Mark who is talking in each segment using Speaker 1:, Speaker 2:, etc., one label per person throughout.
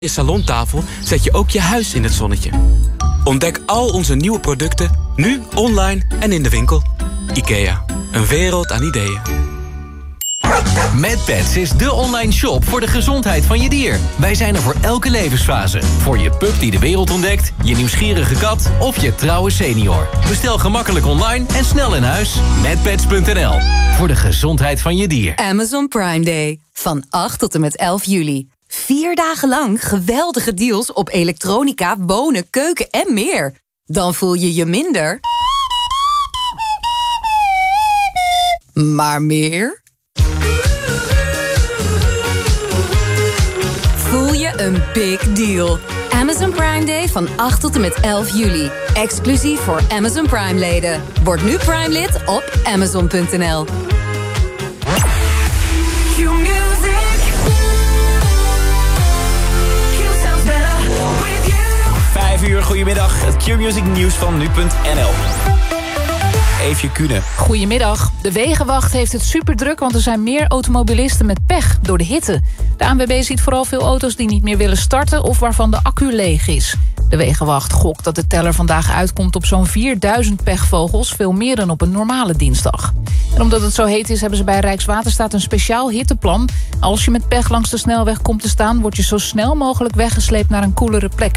Speaker 1: je salontafel zet je ook je huis in het zonnetje. Ontdek al onze nieuwe producten, nu online en in de winkel. IKEA, een wereld aan ideeën.
Speaker 2: MedPets is de online shop voor de gezondheid van je dier. Wij zijn er voor elke levensfase. Voor je pup die de wereld ontdekt, je nieuwsgierige kat of je trouwe senior. Bestel gemakkelijk online en snel in huis. MedPets.nl, voor de gezondheid van je dier.
Speaker 3: Amazon Prime Day, van 8 tot en met 11 juli. 4 dagen lang geweldige deals op elektronica, wonen, keuken en meer. Dan voel je je minder, maar meer. Voel je een big deal. Amazon Prime Day van 8 tot en met 11 juli. Exclusief voor Amazon Prime-leden. Word nu Prime-lid op Amazon.nl.
Speaker 4: 5 uur, goedemiddag. Het Q-Music nieuws van nu.nl. Eefje Kuhne.
Speaker 5: Goedemiddag. De Wegenwacht heeft het superdruk, want er zijn meer automobilisten met pech door de hitte. De ANWB ziet vooral veel auto's die niet meer willen starten of waarvan de accu leeg is. De Wegenwacht gokt dat de teller vandaag uitkomt op zo'n 4000 pechvogels, veel meer dan op een normale dinsdag. En omdat het zo heet is, hebben ze bij Rijkswaterstaat een speciaal hitteplan. Als je met pech langs de snelweg komt te staan, word je zo snel mogelijk weggesleept naar een koelere plek.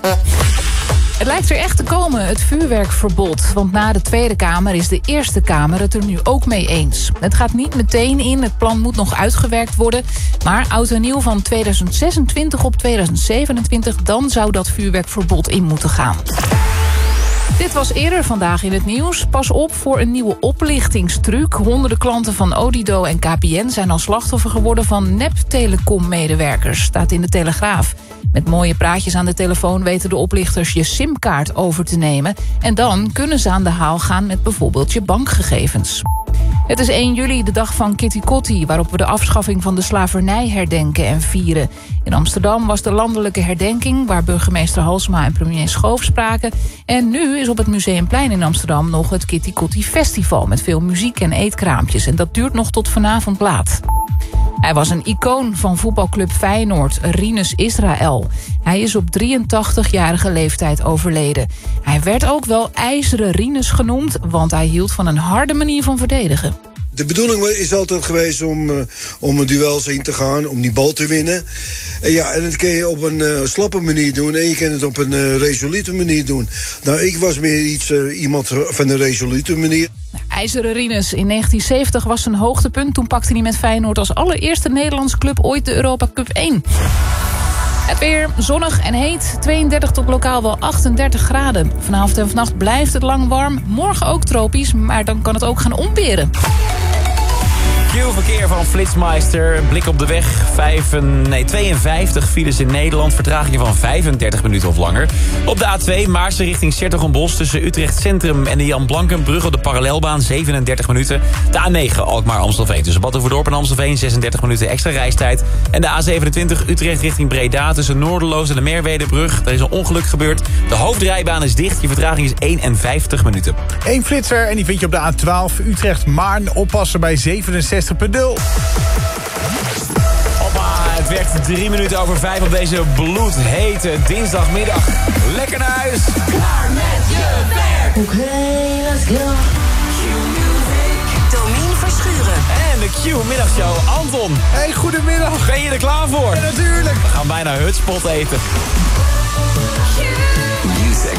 Speaker 5: Het lijkt er echt te komen, het vuurwerkverbod. Want na de Tweede Kamer is de Eerste Kamer het er nu ook mee eens. Het gaat niet meteen in, het plan moet nog uitgewerkt worden. Maar oud en nieuw van 2026 op 2027... dan zou dat vuurwerkverbod in moeten gaan. Dit was eerder vandaag in het nieuws. Pas op voor een nieuwe oplichtingstruc. Honderden klanten van Odido en KPN zijn al slachtoffer geworden van nep-telecom-medewerkers. Staat in de Telegraaf. Met mooie praatjes aan de telefoon weten de oplichters je simkaart over te nemen. En dan kunnen ze aan de haal gaan met bijvoorbeeld je bankgegevens. Het is 1 juli, de dag van Kitty Kotti, waarop we de afschaffing van de slavernij herdenken en vieren. In Amsterdam was de landelijke herdenking, waar burgemeester Halsema en premier Schoof spraken. En nu is op het Museumplein in Amsterdam nog het Kitty Kotti Festival met veel muziek en eetkraampjes. En dat duurt nog tot vanavond laat. Hij was een icoon van voetbalclub Feyenoord, Rinus Israël. Hij is op 83-jarige leeftijd overleden. Hij werd ook wel IJzeren Rinus genoemd, want hij hield van een harde manier van verdedigen.
Speaker 6: De bedoeling is altijd geweest om een duels in te gaan, om die bal te winnen. En dat kun je op een slappe manier doen en je kan het op een resolute manier doen. Nou, ik was meer iemand van een resolute manier.
Speaker 5: IJzeren Rinus in 1970 was zijn hoogtepunt. Toen pakte hij met Feyenoord als allereerste Nederlandse club ooit de Europa Cup 1. Het weer zonnig en heet, 32 tot lokaal wel 38 graden. Vanavond en vannacht blijft het lang warm. Morgen ook tropisch, maar dan kan het ook gaan onweren.
Speaker 4: Q-verkeer van Flitsmeister. Blik op de weg. 52 files in Nederland. Vertraging van 35 minuten of langer. Op de A2 Maarsen richting 's-Hertogenbosch tussen Utrecht Centrum en de Jan Blankenbrug op de parallelbaan 37 minuten. De A9 Alkmaar-Amstelveen tussen Batuverdorp en Amstelveen 36 minuten extra reistijd. En de A27 Utrecht richting Breda tussen Noorderloos en de Merwedebrug. Er is een ongeluk gebeurd. De hoofdrijbaan is dicht. Je vertraging is 51 minuten.
Speaker 7: 1 flitser en die vind je op de A12 Utrecht-Maarn. Oppassen bij 67.0.
Speaker 4: Het werkt 3 minuten over 5 op deze bloedhete dinsdagmiddag. Lekker naar huis.
Speaker 8: Klaar met je werk. Oké, let's go.
Speaker 3: Domien Verschuren.
Speaker 4: En de Q-middagshow. Anton.
Speaker 7: Hey, goedemiddag.
Speaker 4: Ben je er klaar voor?
Speaker 7: Ja, natuurlijk.
Speaker 4: We gaan bijna hutspot eten.
Speaker 8: Music.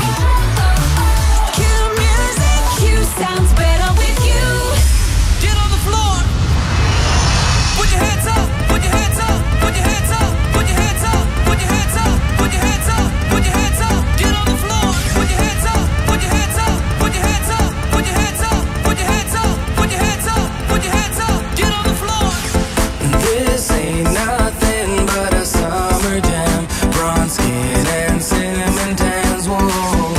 Speaker 8: Q sounds better with you. Get on the floor. Put your hands up. Put your hands up. Put your hands up. Put your hands up. Put your hands up. Put your hands up. Put your hands up. Get on the floor. Put your hands up. Put your hands up. Put your hands up. Put your hands up. Put your hands up. Put your hands up. Put your hands up. Get on the floor. This ain't nothing but a summer jam. Bronze skin and cinnamon tans. Whoa.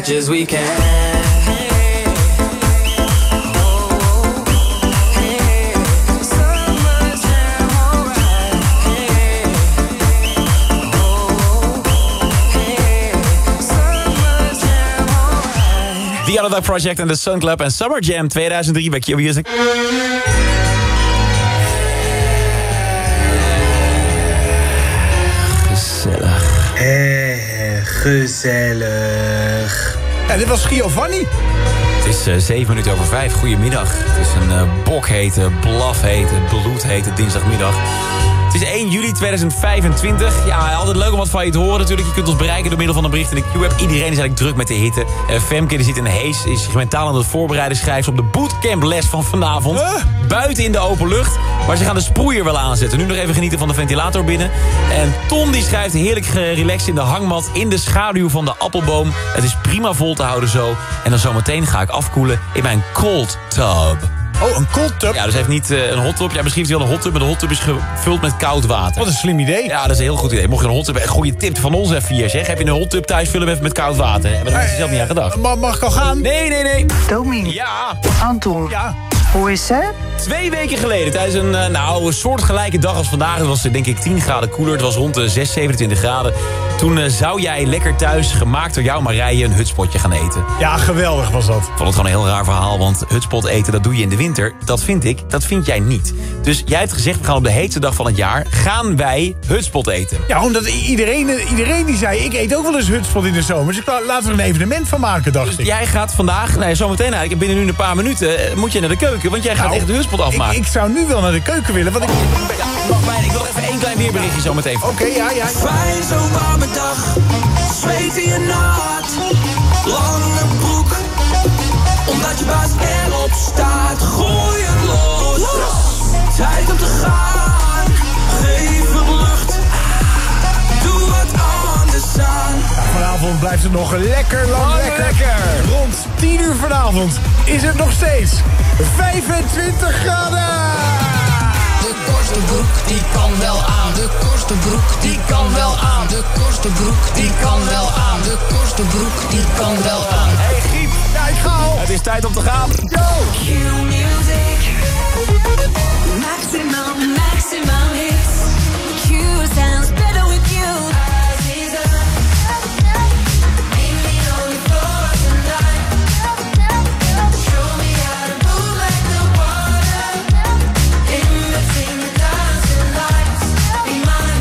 Speaker 8: much as we can.
Speaker 4: The Other Project en The Sun Club en Summer Jam 2003 bij Q Music. Gezellig.
Speaker 6: Gezellig.
Speaker 7: Ja, dit was Giovanni.
Speaker 4: Het is 7 minuten over 5. Goedemiddag. Het is een bokhete, blafhete, bloedhete dinsdagmiddag. Het is 1 juli 2025. Ja, altijd leuk om wat van je te horen natuurlijk. Je kunt ons bereiken door middel van een bericht in de Q-app. Iedereen is eigenlijk druk met de hitte. Femke die zit in de Hees, is zich mentaal aan het voorbereiden. Schrijft op de bootcamples van vanavond. Buiten in de open lucht. Maar ze gaan de sproeier wel aanzetten. Nu nog even genieten van de ventilator binnen. En Ton die schrijft heerlijk relaxed in de hangmat. In de schaduw van de appelboom. Het is prima vol te houden zo. En dan zometeen ga ik afkoelen in mijn cold tub.
Speaker 7: Oh, een cold tub?
Speaker 4: Ja, dus hij heeft niet een hot tub. Ja, misschien heeft hij wel een hot tub, maar de hot tub is gevuld met koud water.
Speaker 7: Wat een slim idee.
Speaker 4: Ja, dat is een heel goed idee. Mocht je een hot tub... Een goede tip van ons even hier, zeg. Heb je een hot tub thuis, vul hem even met koud water. Maar daar heb je zelf niet aan gedacht.
Speaker 7: Mag ik al gaan?
Speaker 4: Nee.
Speaker 9: Tommy.
Speaker 4: Ja.
Speaker 9: Anton.
Speaker 7: Ja.
Speaker 9: Hoe is het?
Speaker 4: 2 weken geleden, tijdens een soortgelijke dag als vandaag. Het was denk ik 10 graden koeler. Het was rond de 6, 27 graden. Toen zou jij lekker thuis, gemaakt door jou Marije, een hutspotje gaan eten.
Speaker 7: Ja, geweldig was dat.
Speaker 4: Ik vond het gewoon een heel raar verhaal, want hutspot eten, dat doe je in de winter. Dat vind ik, dat vind jij niet. Dus jij hebt gezegd, we gaan op de heetste dag van het jaar, gaan wij hutspot eten.
Speaker 7: Ja, omdat iedereen die zei, ik eet ook wel eens hutspot in de zomer. Dus laten we er een evenement van maken, dacht ik.
Speaker 4: Dus jij gaat vandaag, zometeen eigenlijk, binnen nu een paar minuten, moet je naar de keuken. Want jij gaat echt de hutspot afmaken.
Speaker 7: Ik zou nu wel naar de keuken willen, want ik...
Speaker 4: Ik wil even 1 klein weerberichtje zo meteen.
Speaker 7: Oké, ja.
Speaker 8: Fijn zo'n warme dag, zweet in je nat, lange broek, omdat je baas erop staat, gooi het los, tijd om te gaan, geef het lucht, doe wat anders aan.
Speaker 7: Ja, vanavond blijft het nog lekker lang lekker. Rond 10 uur vanavond is het nog steeds 25 graden.
Speaker 10: De kortste broek, die kan wel aan. De kortste broek, die kan wel aan. De kortste broek, die kan wel aan. De kortste broek, die kan wel aan.
Speaker 4: Hey Giep,
Speaker 7: Ja, ik ga al.
Speaker 4: het is tijd om te gaan.
Speaker 7: Yo!
Speaker 3: Q-Music. Maximum hits. Q sounds better with you. Meet me on the floor tonight. Show me how to move like the water. In between the dancing lights. Be mine,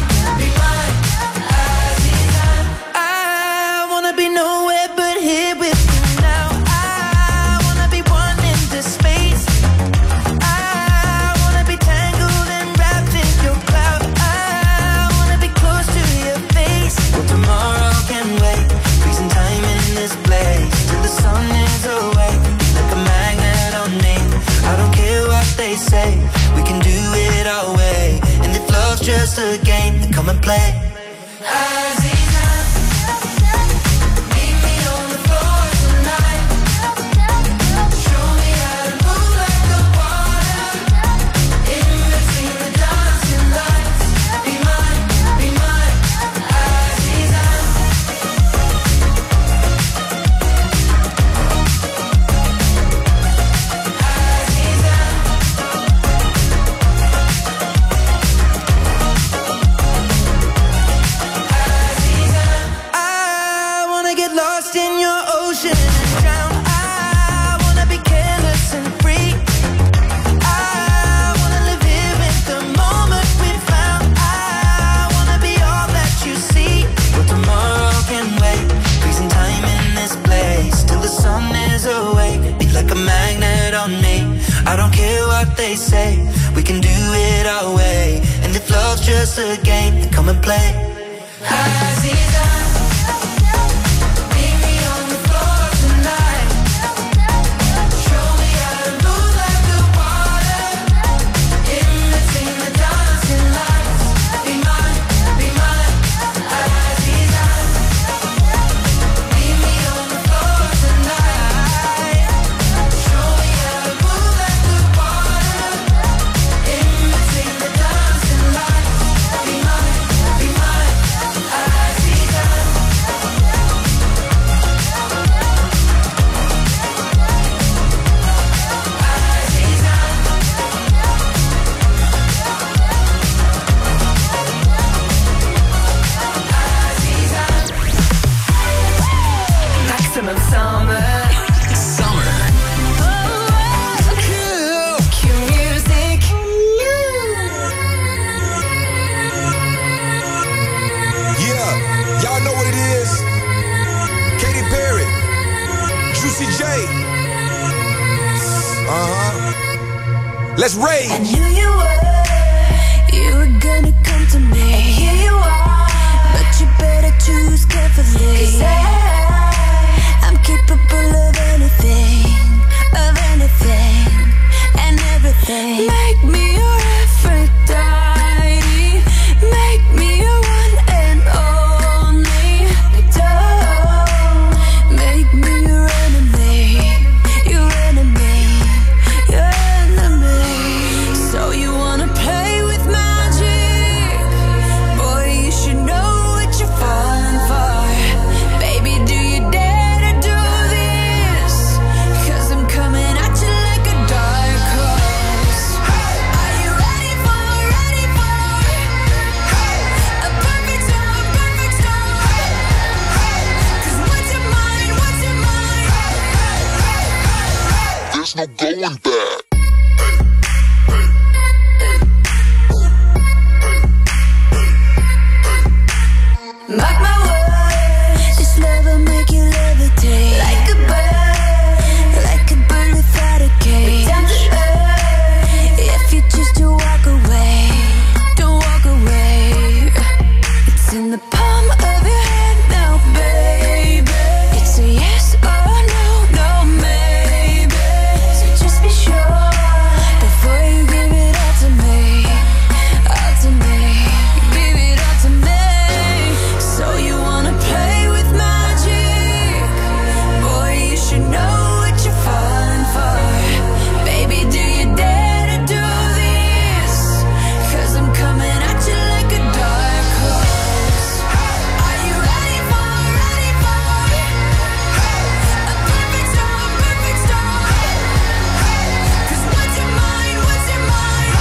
Speaker 3: Aziza.
Speaker 8: I wanna be nowhere but here with you now. I wanna be one in this space. I wanna be tangled and wrapped in your cloud. I wanna be close to your face. Well, tomorrow can wait. Freezing time in this place till the sun is away. Like a magnet on me. I don't care what they say. We can do it our way. And if love's just a game, then come and play. Aziza, meet me on the floor tonight. Show me how to move like the water. In between the dancing lights. Be mine, Aziza. I wanna get lost in your ocean and drown. I wanna be careless and free. I wanna live here in the moment we found. I wanna be all that you see. But tomorrow can wait. Freezing time in this place till the sun is awake. Be like a magnet on me. I don't care what they say. We can do it our way. And if love's just a game, then come and play. Aziza, meet me on the floor tonight. Show me how to move like the water. In between the dancing lights. Be mine, Aziza. Meet me on the floor tonight. Show me how to move like the water. In between the dancing lights. Be mine, Aziza.
Speaker 9: Let's rage.
Speaker 3: I knew you were gonna come to me. And here you are, but you better choose carefully. 'Cause I'm capable of anything, and everything. Make me your Aphrodite, make me your one and only. Don't make me your enemy, your enemy, your enemy. So you wanna play with magic? Boy, you should know what you're falling for. Baby, do you dare to do this? 'Cause I'm coming at you like a dark horse. Are you ready for a perfect storm, perfect storm? 'Cause what's your mind, what's your mind?
Speaker 11: There's no going back.
Speaker 3: Mark my words, this love will make you levitate like a bird without a cage. Down to earth, if you choose to walk away, don't walk away. It's in the palm of your hand now, baby. It's a yes or no, no maybe. So just be sure before you give it all to me, all to me. Give it all to me. So you wanna play with magic? Boy, you should know what you're falling for. Baby, do you dare to do this? 'Cause I'm coming at you like a dark horse. Are you ready for a perfect storm, perfect storm? 'Cause what's your mind, what's your mind?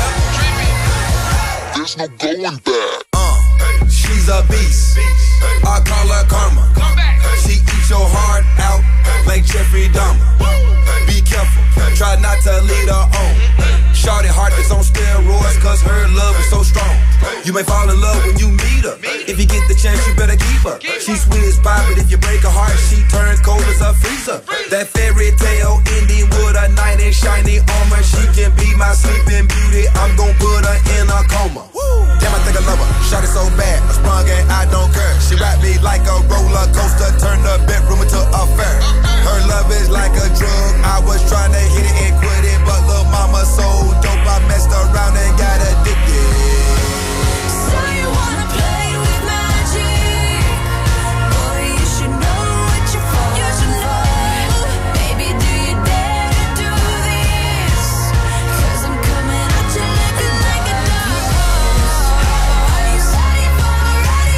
Speaker 11: There's no going back.
Speaker 9: She's a beast. I call her karma. She eats your heart out like Jeffrey Dahmer. Be careful, try not to lead her on. Shorty heart is on steroids, 'cause her love is so strong. You may fall in love when you meet her. If you get the chance, you better keep her. She's sweet as pie, but if you break her heart, she turns cold as a freezer. That fairy tale ending with a knight in shiny armor. She can be my sleeping beauty. I'm gon' put her in a coma. Damn, I think I love her. Shot it so bad, I sprung and I don't care. She wrapped me like a roller coaster, turned the bedroom into a fair. Her love is like a drug. I was trying to hit it and quit it, but lil' mama so dope, I messed around and got addicted.
Speaker 3: So you wanna play with magic? Boy, you should know what you're falling for. Baby, do you dare to do this? 'Cause I'm coming at you like a dark horse. Are you ready for a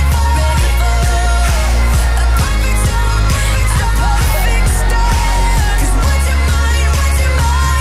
Speaker 3: perfect storm, a perfect storm? 'Cause what's your mind, what's your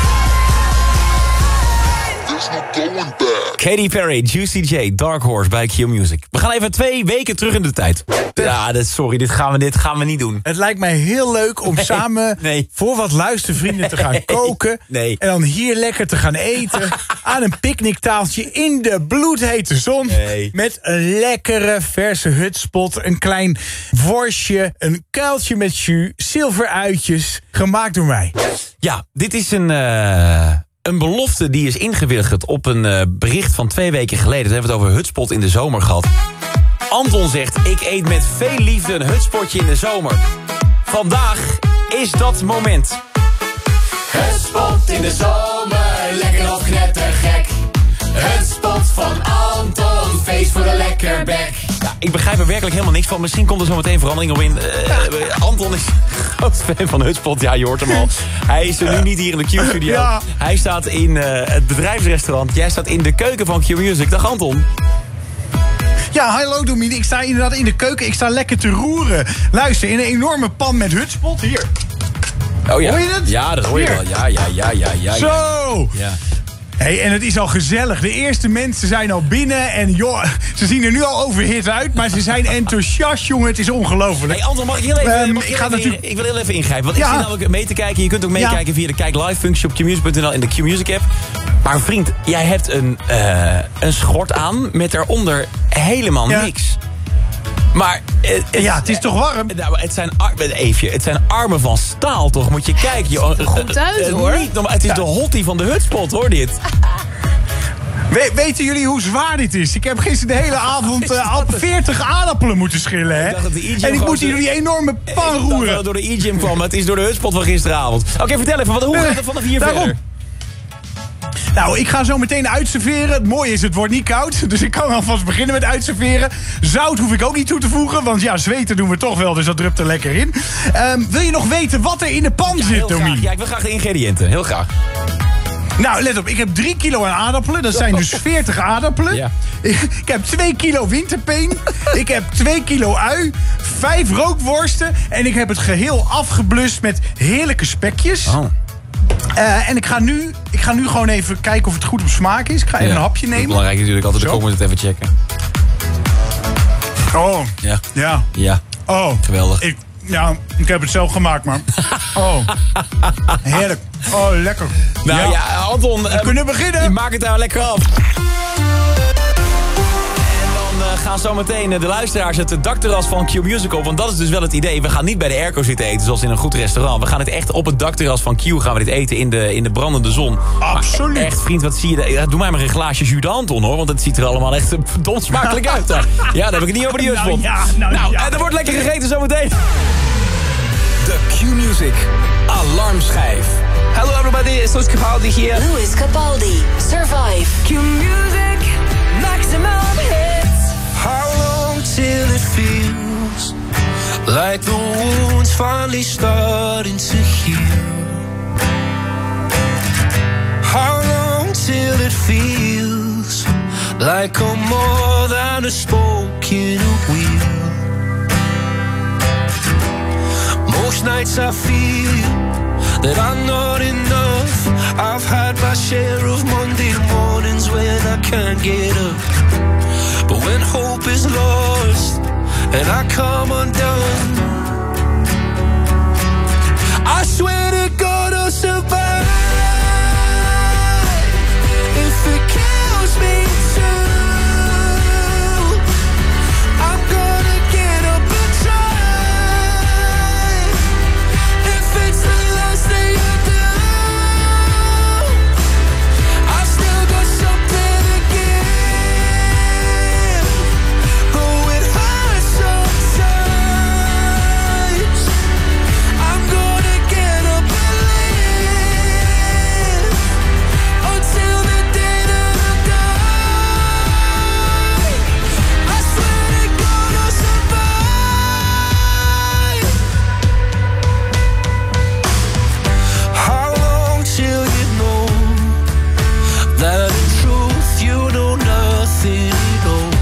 Speaker 3: mind?
Speaker 11: There's no going back.
Speaker 4: Katy Perry, Juicy J, Dark Horse bij Q Music. We gaan even 2 weken terug in de tijd. Ja, sorry, dit gaan we niet doen.
Speaker 7: Het lijkt mij heel leuk om samen voor wat luistervrienden te gaan koken.
Speaker 4: Nee.
Speaker 7: En dan hier lekker te gaan eten. Aan een picknicktaaltje in de bloedhete zon.
Speaker 4: Nee.
Speaker 7: Met een lekkere verse hutspot. Een klein worstje. Een kuiltje met jus. Zilveruitjes. Gemaakt door mij.
Speaker 4: Ja, dit is een belofte die is ingewilligd op een bericht van 2 weken geleden. Toen hebben we het over hutspot in de zomer gehad. Anton zegt, ik eet met veel liefde een hutspotje in de zomer. Vandaag is dat moment.
Speaker 10: Hutspot in de zomer, lekker of knettergek. Hutspot van Anton, feest voor de lekkerbek.
Speaker 4: Ja, ik begrijp er werkelijk helemaal niks van. Misschien komt er zo meteen verandering op in. Anton is groot fan van Hutspot. Ja, je hoort hem al. Hij is er nu niet hier in de Q-studio.
Speaker 7: Ja.
Speaker 4: Hij staat in het bedrijfsrestaurant. Jij staat in de keuken van Q Music. Dag Anton.
Speaker 7: Ja, hallo Domien. Ik sta inderdaad in de keuken. Ik sta lekker te roeren. Luister, in een enorme pan met hutspot. Hier.
Speaker 4: Oh ja.
Speaker 7: Hoor je dat?
Speaker 4: Ja, dat hoor je
Speaker 7: Hier.
Speaker 4: wel. Ja.
Speaker 7: Zo!
Speaker 4: Ja.
Speaker 7: Hey, en het is al gezellig. De eerste mensen zijn al binnen. En joh, ze zien er nu al overhit uit. Maar ze zijn enthousiast, jongen. Het is ongelooflijk.
Speaker 4: Hey Anton, mag ik heel even, ik wil heel even ingrijpen. Want ik zit namelijk mee te kijken. Je kunt ook meekijken via de Kijk Live functie op qmusic.nl in de Q-Music app. Maar vriend, jij hebt een schort aan met daaronder helemaal niks. Maar...
Speaker 7: Ja, het is toch warm?
Speaker 4: Nou, het zijn armen van staal, toch? Moet je kijken.
Speaker 5: Het ziet er goed uit, hoor.
Speaker 4: Het is de hottie van de hutspot, hoor, dit.
Speaker 7: Weten jullie hoe zwaar dit is? Ik heb gisteren de hele avond al 40 aardappelen moeten schillen, hè? En ik moet hier door die enorme pan roeren.
Speaker 4: Dat het door de e-gym kwam, maar het is door de hutspot van gisteravond. Oké, vertel even, hoe gaat het vanaf hier verder?
Speaker 7: Nou, ik ga zo meteen uitserveren. Het mooie is, het wordt niet koud. Dus ik kan alvast beginnen met uitserveren. Zout hoef ik ook niet toe te voegen. Want ja, zweten doen we toch wel, dus dat drupt er lekker in. Wil je nog weten wat er in de pan zit, Domien?
Speaker 4: Ja, ik wil graag de ingrediënten. Heel graag.
Speaker 7: Nou, let op. Ik heb 3 kilo aan aardappelen. Dat zijn dus 40 aardappelen. Ja. Ik heb 2 kilo winterpeen. Ik heb 2 kilo ui. 5 rookworsten. En ik heb het geheel afgeblust met heerlijke spekjes. Oh. En ik ga nu gewoon even kijken of het goed op smaak is. Ik ga even een hapje nemen.
Speaker 4: Belangrijk natuurlijk altijd, de komen het even checken.
Speaker 7: Oh.
Speaker 4: Ja.
Speaker 7: Ja.
Speaker 4: Ja.
Speaker 7: Oh.
Speaker 4: Geweldig.
Speaker 7: Ik heb het zelf gemaakt, man. Oh. Heerlijk. Oh, lekker.
Speaker 4: Nou ja, Anton.
Speaker 7: We kunnen beginnen.
Speaker 4: Maak het nou lekker af. Gaan zo meteen de luisteraars het dakterras van Q-Music op. Want dat is dus wel het idee. We gaan niet bij de airco zitten eten zoals in een goed restaurant. We gaan het echt op het dakterras van Q gaan we dit eten in de brandende zon.
Speaker 7: Absoluut.
Speaker 4: Maar echt, vriend, wat zie je? Doe mij maar een glaasje jus d'Anton, hoor. Want het ziet er allemaal echt verdomd smakelijk uit. Daar. Ja, daar heb ik het niet over de hutspot. Nou, er wordt lekker gegeten zo meteen.
Speaker 2: De Q-Music Alarmschijf.
Speaker 12: Hello everybody, it's Louis Capaldi here.
Speaker 13: Louis Capaldi, Survive.
Speaker 8: Q-Music, maximum hits.
Speaker 12: How long till it feels like the wound's finally starting to heal? How long till it feels like I'm more than a spoke in a wheel? Most nights I feel that I'm not enough. I've had my share of Monday mornings when I can't get up. But when hope is lost and I come undone, I swear to God I'll survive. If it kills me too, I'm gonna get up and try. If it's the last thing I do, I've still got something to give. Oh, it hurts sometimes. I'm gonna get up and live until the day that I die. I swear to God I'll survive. How long till you know that in truth you know nothing at all?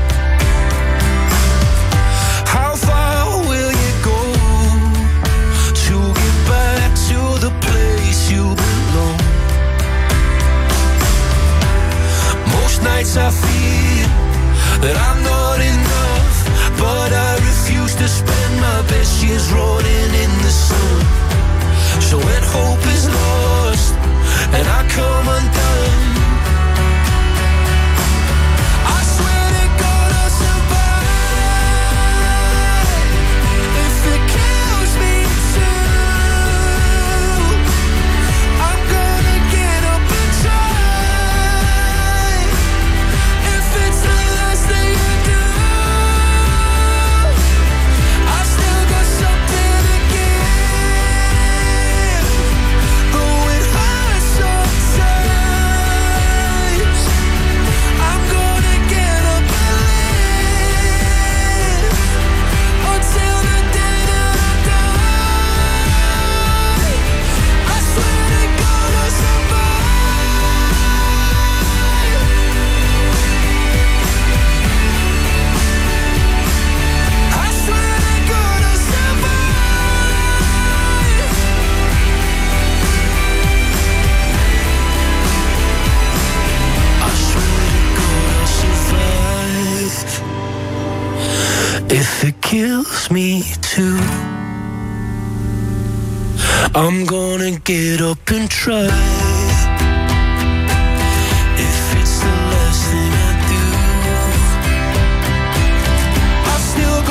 Speaker 12: How far will you go to get back to the place you belong? Most nights I feel that I'm not enough, but I refuse to spend my best years rolling in the sun. So when hope is lost and I come undone, I swear to God I'll survive. If it kills me too, I'm gonna get up and try. If it's the last thing I do, I've still got something to give. Oh, it hurts sometimes. I'm gonna get up and live until the day that I die. I swear to God I'll survive. I swear to God I'll survive. I swear to God I'll survive. If it kills me too, I'm gonna get up and try. If it's the last thing I do, I've still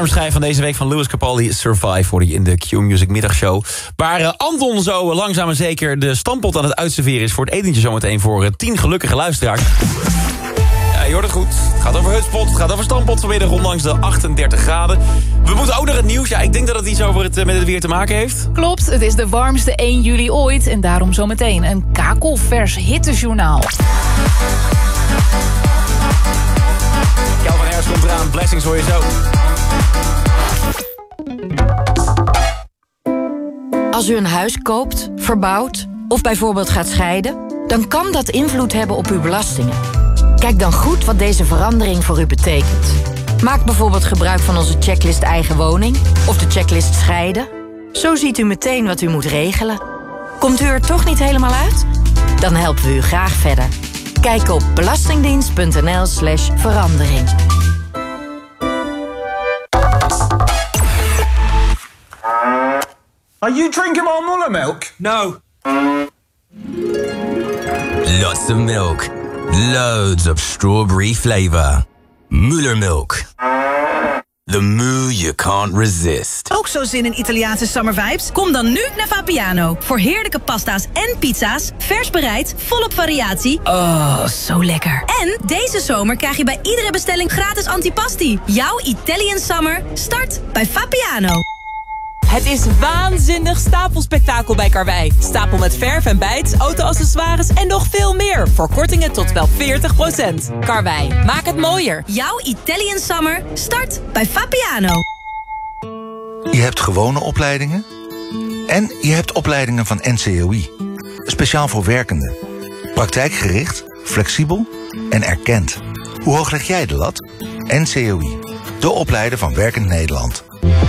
Speaker 4: Alarmschijf van deze week van Lewis Capaldi, Survive, hoorde je in de Q-Music middagshow. Waar Anton zo langzaam en zeker de stampot aan het uitserveren is voor het etentje zometeen voor 10 gelukkige luisteraars. Ja, je hoort het goed. Het gaat over hutspot, het gaat over stampot vanmiddag, ondanks de 38 graden. We moeten ook naar het nieuws. Ja, ik denk dat het iets over met het weer te maken heeft.
Speaker 5: Klopt, het is de warmste 1 juli ooit. En daarom zometeen een kakelvers hittejournaal.
Speaker 4: Kel van Herfst komt eraan. Blessings hoor je zo.
Speaker 14: Als u een huis koopt, verbouwt of bijvoorbeeld gaat scheiden, dan kan dat invloed hebben op uw belastingen. Kijk dan goed wat deze verandering voor u betekent. Maak bijvoorbeeld gebruik van onze checklist eigen woning of de checklist scheiden. Zo ziet u meteen wat u moet regelen. Komt u er toch niet helemaal uit? Dan helpen we u graag verder. Kijk op belastingdienst.nl/verandering.
Speaker 7: Are you drinking more Muller milk?
Speaker 12: No. Lots of milk. Loads of strawberry flavor. Muller milk. The moo you can't resist.
Speaker 15: Ook zo zin in Italiaanse summer vibes? Kom dan nu naar Vapiano. Voor heerlijke pasta's en pizza's. Vers bereid, volop variatie. Oh, zo lekker. En deze zomer krijg je bij iedere bestelling gratis antipasti. Jouw Italian summer start bij Vapiano.
Speaker 16: Het is waanzinnig stapelspektakel bij Karwei. Stapel met verf en bijts, auto-accessoires en nog veel meer. Voor kortingen tot wel 40%. Karwei, maak het mooier.
Speaker 15: Jouw Italian summer start bij Vapiano.
Speaker 17: Je hebt gewone opleidingen en je hebt opleidingen van NCOI. Speciaal voor werkenden. Praktijkgericht, flexibel en erkend. Hoe hoog leg jij de lat? NCOI, de opleider van Werkend Nederland.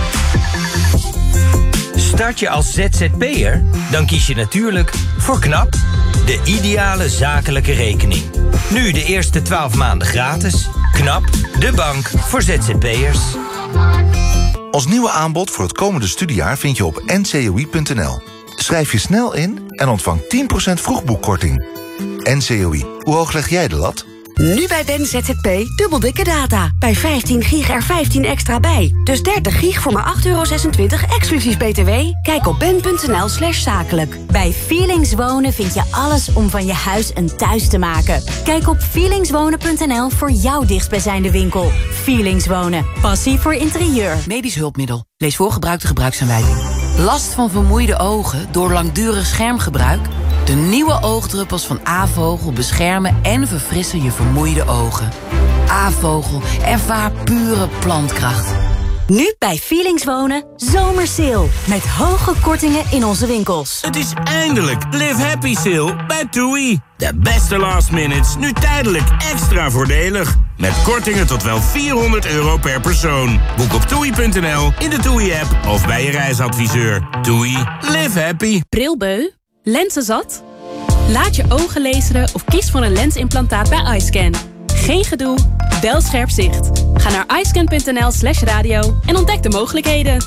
Speaker 18: Start je als ZZP'er? Dan kies je natuurlijk voor KNAP, de ideale zakelijke rekening. Nu de eerste 12 maanden gratis. KNAP, de bank voor ZZP'ers.
Speaker 17: Ons nieuwe aanbod voor het komende studiejaar vind je op ncoi.nl. Schrijf je snel in en ontvang 10% vroegboekkorting. NCOI, hoe hoog leg jij de lat?
Speaker 19: Nu bij Ben ZZP dubbel dikke data. Bij 15 gig er 15 extra bij. Dus 30 gig voor maar €8,26 exclusief BTW. Kijk op ben.nl/zakelijk.
Speaker 20: Bij Feelings Wonen vind je alles om van je huis een thuis te maken. Kijk op feelingswonen.nl voor jouw dichtstbijzijnde winkel. Feelings Wonen. Passie voor interieur.
Speaker 21: Medisch hulpmiddel. Lees voor gebruikte gebruiksaanwijzing. Last van vermoeide ogen door langdurig schermgebruik? De nieuwe oogdruppels van A-Vogel beschermen en verfrissen je vermoeide ogen. A-Vogel, ervaar pure plantkracht.
Speaker 20: Nu bij Feelings Wonen, zomersale. Met hoge kortingen in onze winkels.
Speaker 22: Het is eindelijk Live Happy Sale bij TUI. De beste last minutes, nu tijdelijk extra voordelig. Met kortingen tot wel €400 per persoon. Boek op TUI.nl, in de TUI-app of bij je reisadviseur. TUI, live happy.
Speaker 23: Brilbeu? Lenzen zat? Laat je ogen laseren of kies voor een lensimplantaat bij iScan. Geen gedoe, wel scherp zicht. Ga naar iScan.nl/radio en ontdek de mogelijkheden.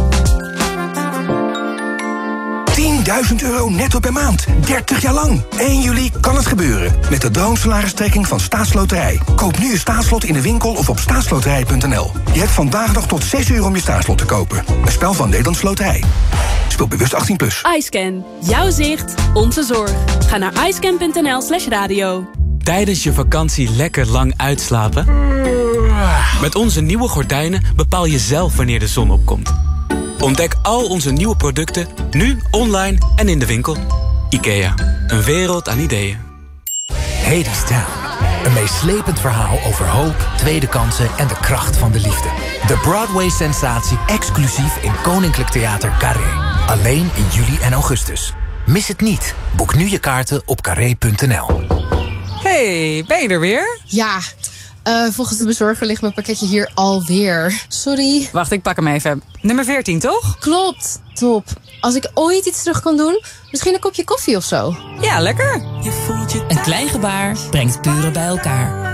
Speaker 24: €10.000 netto per maand, 30 jaar lang. 1 juli kan het gebeuren met de droomsalaristrekking van Staatsloterij. Koop nu je staatslot in de winkel of op staatsloterij.nl. Je hebt vandaag nog tot €6 om je staatslot te kopen. Een spel van Nederlands Loterij. Speel bewust 18+.
Speaker 23: iScan. Jouw zicht, onze zorg. Ga naar iScan.nl/radio.
Speaker 1: Tijdens je vakantie lekker lang uitslapen? Met onze nieuwe gordijnen bepaal je zelf wanneer de zon opkomt. Ontdek al onze nieuwe producten, nu online en in de winkel. IKEA, een wereld aan ideeën.
Speaker 25: Hades Town. Een meeslepend verhaal over hoop, tweede kansen en de kracht van de liefde. De Broadway-sensatie exclusief in Koninklijk Theater Carré. Alleen in juli en augustus. Mis het niet. Boek nu je kaarten op carré.nl.
Speaker 26: Hey, ben je er weer?
Speaker 27: Ja, volgens de bezorger ligt mijn pakketje hier alweer. Sorry.
Speaker 26: Wacht, ik pak hem even. Nummer 14, toch?
Speaker 27: Klopt, top. Als ik ooit iets terug kan doen, misschien een kopje koffie of zo.
Speaker 26: Ja, lekker. Een klein gebaar brengt buren bij elkaar.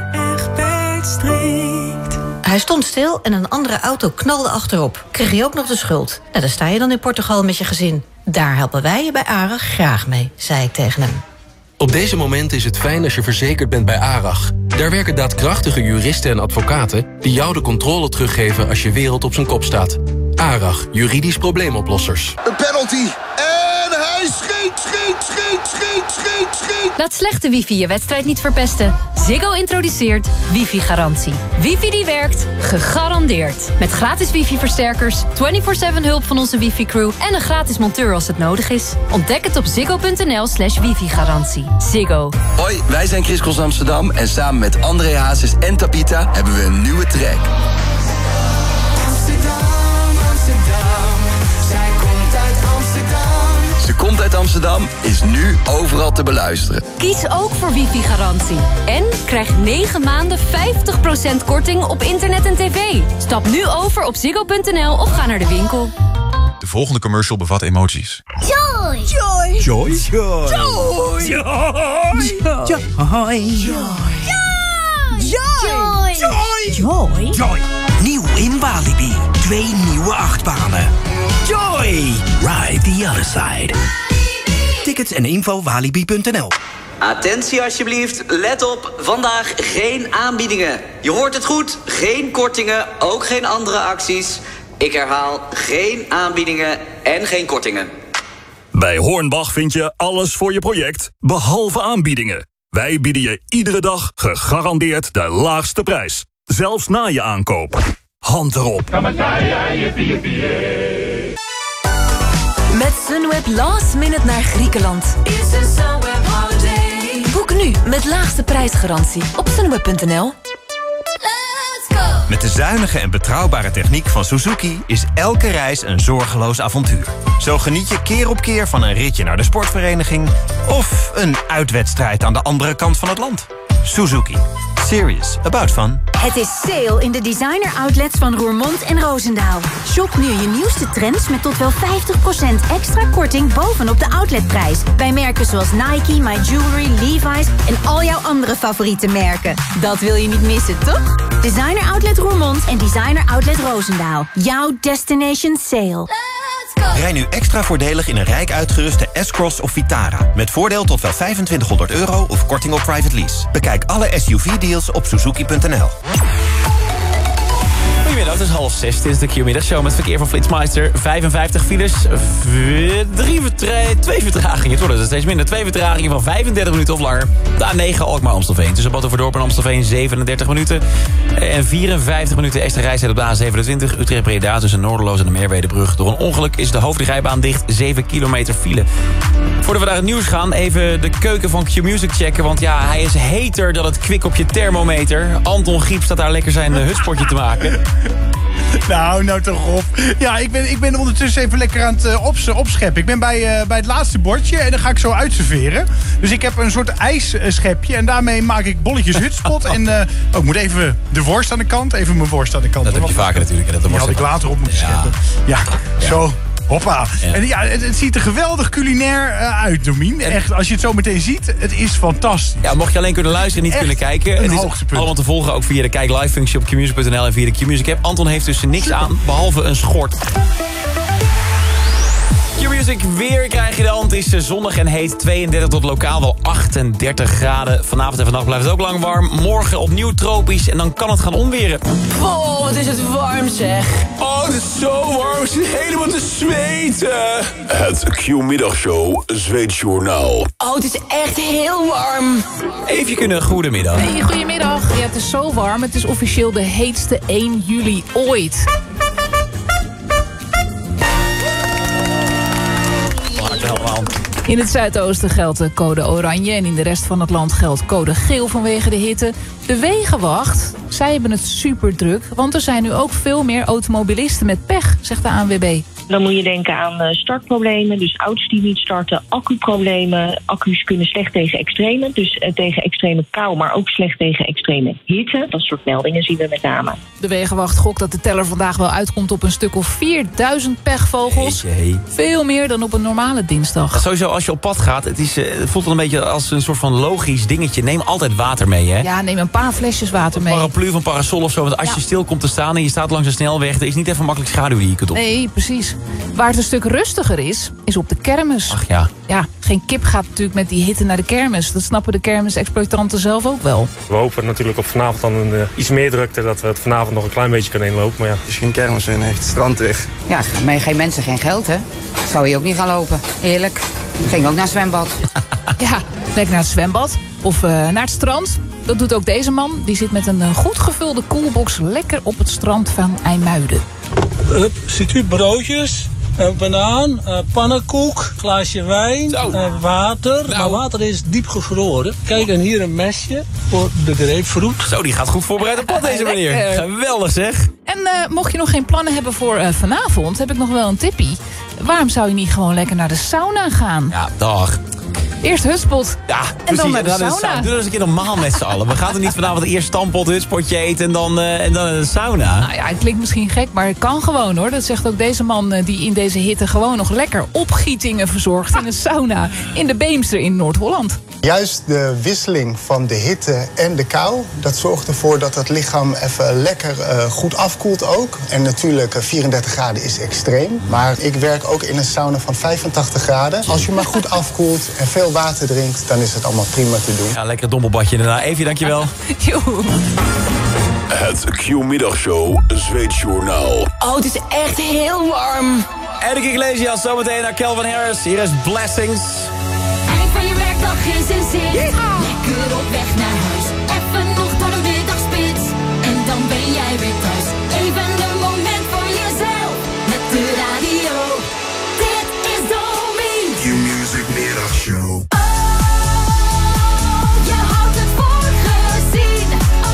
Speaker 14: Hij stond stil en een andere auto knalde achterop. Kreeg je ook nog de schuld. Nou, daar sta je dan in Portugal met je gezin. Daar helpen wij je bij AREG graag mee, zei ik tegen hem.
Speaker 2: Op deze momenten is het fijn als je verzekerd bent bij ARAG. Daar werken daadkrachtige juristen en advocaten die jou de controle teruggeven als je wereld op zijn kop staat. ARAG, juridisch probleemoplossers.
Speaker 3: Een penalty. En hij schiet.
Speaker 14: Laat slechte wifi je wedstrijd niet verpesten. Ziggo introduceert wifi-garantie. Wifi die werkt, gegarandeerd. Met gratis wifi-versterkers, 24/7 hulp van onze wifi-crew... en een gratis monteur als het nodig is. Ontdek het op ziggo.nl/wifi-garantie. Ziggo.
Speaker 6: Hoi, wij zijn Chris Cross Amsterdam... en samen met André Hazes en Tapita hebben we een nieuwe track. Ze komt uit Amsterdam, is nu overal te beluisteren.
Speaker 14: Kies ook voor wifi-garantie. En krijg 9 maanden 50% korting op internet en tv. Stap nu over op ziggo.nl of ga naar de winkel.
Speaker 9: De volgende commercial bevat emoties.
Speaker 8: Joy!
Speaker 9: Joy!
Speaker 8: Joy!
Speaker 9: Joy!
Speaker 8: Joy! Nieuw in Walibi. 2 nieuwe achtbanen. Joy! Ride the other side. Tickets en info walibi.nl.
Speaker 10: Attentie alsjeblieft, let op, vandaag geen aanbiedingen. Je hoort het goed, geen kortingen, ook geen andere acties. Ik herhaal, geen aanbiedingen en geen kortingen.
Speaker 11: Bij Hornbach vind je alles voor je project, behalve aanbiedingen. Wij bieden je iedere dag gegarandeerd de laagste prijs. Zelfs na je aankoop. Hand erop.
Speaker 14: Met Sunweb last minute naar Griekenland. Boek nu met laagste prijsgarantie op sunweb.nl.
Speaker 13: Met de zuinige en betrouwbare techniek van Suzuki is elke reis een zorgeloos avontuur. Zo geniet je keer op keer van een ritje naar de sportvereniging of een uitwedstrijd aan de andere kant van het land. Suzuki. Serious about fun.
Speaker 20: Het is sale in de designer outlets van Roermond en Roosendaal. Shop nu je nieuwste trends met tot wel 50% extra korting bovenop de outletprijs. Bij merken zoals Nike, My Jewelry, Levi's en al jouw andere favoriete merken. Dat wil je niet missen, toch? Designer Outlet Roermond en Designer Outlet Roosendaal. Jouw destination sale.
Speaker 13: Rij nu extra voordelig in een rijk uitgeruste S-Cross of Vitara. Met voordeel tot wel €2500 of korting op private lease. Bekijk alle SUV-deals op Suzuki.nl.
Speaker 4: Goedemiddag, het is 5:30. Dit is de Q-middagshow met verkeer van Flitsmeister. 55 files, 2 vertragingen. Het worden er steeds minder. 2 vertragingen van 35 minuten of langer. De A9 Alkmaar-Amstelveen. Tussen Batuverdorp en Amstelveen 37 minuten. En 54 minuten extra reistijd op de A27. Utrecht-Breda tussen Noorderloos en de Merwedebrug. Door een ongeluk is de hoofdrijbaan dicht. 7 kilometer file. Voordat we naar het nieuws gaan, even de keuken van Q-Music checken. Want ja, hij is heter dan het kwik op je thermometer. Anton Giep staat daar lekker zijn hutspotje te maken.
Speaker 7: Nou toch op. Ja, ik ben ondertussen even lekker aan het opscheppen. Ik ben bij het laatste bordje en dan ga ik zo uitserveren. Dus ik heb een soort ijsschepje en daarmee maak ik bolletjes hutspot. En ik moet even de worst aan de kant. Even mijn worst aan de kant.
Speaker 4: Dat heb je vaker natuurlijk.
Speaker 7: Die had ik later op moeten scheppen. Ja, zo. Hoppa. Ja. En ja, het ziet er geweldig culinair uit, Domien. Echt, als je het zo meteen ziet, het is fantastisch.
Speaker 4: Ja, mocht je alleen kunnen luisteren en niet kunnen kijken. Het is hoogtepunt. Allemaal te volgen, ook via de Kijk Live functie op qmusic.nl en via de Q-Music app. Anton heeft dus niks aan, behalve een schort. Q-Music weer krijg je dan. Het is zonnig en heet. 32 tot lokaal wel 38 graden. Vanavond en vannacht blijft het ook lang warm. Morgen opnieuw tropisch en dan kan het gaan onweren.
Speaker 21: Oh, wat is het warm zeg.
Speaker 11: Oh, het is zo warm. Ik zit helemaal te zweten. Het Q-middagshow Zweetjournaal.
Speaker 21: Oh, het is echt heel warm.
Speaker 4: Even kunnen, goedemiddag.
Speaker 5: Hey, goedemiddag. Ja, het is zo warm. Het is officieel de heetste 1 juli ooit. In het zuidoosten geldt de code oranje en in de rest van het land geldt code geel vanwege de hitte. De Wegenwacht, zij hebben het super druk, want er zijn nu ook veel meer automobilisten met pech, zegt de ANWB.
Speaker 28: Dan moet je denken aan startproblemen, dus auto's die niet starten, accuproblemen. Accu's kunnen slecht tegen extreme, dus tegen extreme kou, maar ook slecht tegen extreme hitte. Dat soort meldingen zien we met name.
Speaker 5: De Wegenwacht gokt dat de teller vandaag wel uitkomt op een stuk of 4000 pechvogels. Veel meer dan op een normale dinsdag.
Speaker 4: Sowieso, als je op pad gaat, het voelt wel een beetje als een soort van logisch dingetje. Neem altijd water mee, hè?
Speaker 5: Ja, neem een paar flesjes water mee.
Speaker 4: Een paraplu of een parasol of zo, want als je stil komt te staan en je staat langs een snelweg, er is niet even makkelijk schaduw die je kunt op.
Speaker 5: Nee, precies. Waar het een stuk rustiger is op de kermis.
Speaker 4: Ach ja.
Speaker 5: Ja, geen kip gaat natuurlijk met die hitte naar de kermis. Dat snappen de kermisexploitanten zelf ook wel.
Speaker 12: We hopen natuurlijk op vanavond dan iets meer drukte, dat we het vanavond nog een klein beetje kunnen inlopen. Maar ja, het is geen kermis en echt strand weg.
Speaker 15: Ja, maar geen mensen, geen geld, hè? Zou je ook niet gaan lopen. Eerlijk. Ging ook naar het zwembad.
Speaker 5: Ja, lekker naar het zwembad. Of naar het strand. Dat doet ook deze man. Die zit met een goed gevulde koelbox lekker op het strand van IJmuiden.
Speaker 16: Ziet u broodjes? Een banaan, pannenkoek, glaasje wijn, water. Nou. Maar water is diep gevroren. Kijk, en hier een mesje voor de grapefruit.
Speaker 4: Zo, die gaat goed voorbereid op pad deze meneer. Geweldig zeg.
Speaker 5: En mocht je nog geen plannen hebben voor vanavond, heb ik nog wel een tippie. Waarom zou je niet gewoon lekker naar de sauna gaan?
Speaker 4: Ja, dag.
Speaker 5: Eerst hutspot.
Speaker 4: Ja,
Speaker 5: en
Speaker 4: precies.
Speaker 5: dan naar de sauna.
Speaker 4: Doe dat eens een keer normaal met z'n allen. We gaan er niet vanavond eerst stampot, hutspotje eten en dan de sauna.
Speaker 5: Nou ja, het klinkt misschien gek, maar het kan gewoon hoor. Dat zegt ook deze man die in deze hitte gewoon nog lekker opgietingen verzorgt in een sauna in de Beemster in Noord-Holland.
Speaker 17: Juist de wisseling van de hitte en de kou, dat zorgt ervoor dat het lichaam even lekker goed afkoelt ook. En natuurlijk 34 graden is extreem. Maar ik werk ook in een sauna van 85 graden. Als je maar goed afkoelt en veel water drinkt, dan is het allemaal prima te doen.
Speaker 4: Ja, lekker dompelbadje daarna. Evie, dankjewel.
Speaker 18: Het Q-middagshow Zweetjournaal.
Speaker 21: Oh, het is echt heel warm.
Speaker 4: Enrique Iglesias, zometeen naar Calvin Harris. Hier is Blessings.
Speaker 8: Eind van je werkdag is een zin. Lekker op weg naar huis. Even nog door de middagspits. En dan ben jij weer thuis. Even een moment voor jezelf. Met de radio. Dit is Domien.
Speaker 18: Q-music middagshow.
Speaker 8: Je houdt het voor gezien.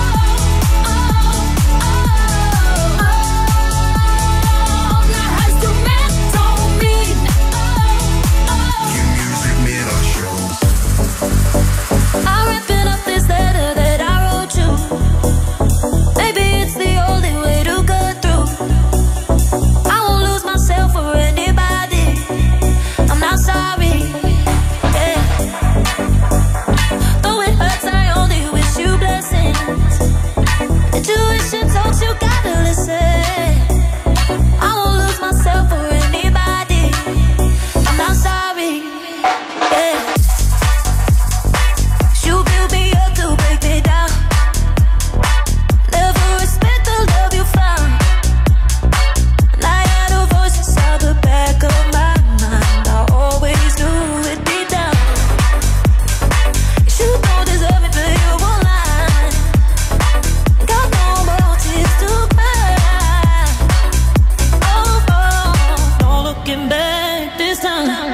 Speaker 8: Naar huis toe met Domien.
Speaker 18: Q-music middagshow.
Speaker 8: I'm wrapping up this letter that I wrote you. Maybe it's the only way to go through. I won't lose myself for anybody. I'm not sorry. Yeah. Though it hurts, I only wish you blessings. Intuition talks, you gotta listen. I won't lose myself for anybody. I'm not sorry. Yeah. You build me up to break me down. Never respect the love you found. And I had a voice inside the back of my mind. I always knew it deep down. You don't deserve it, but you won't lie. Got no more tears to cry. Oh, oh, no looking back this time.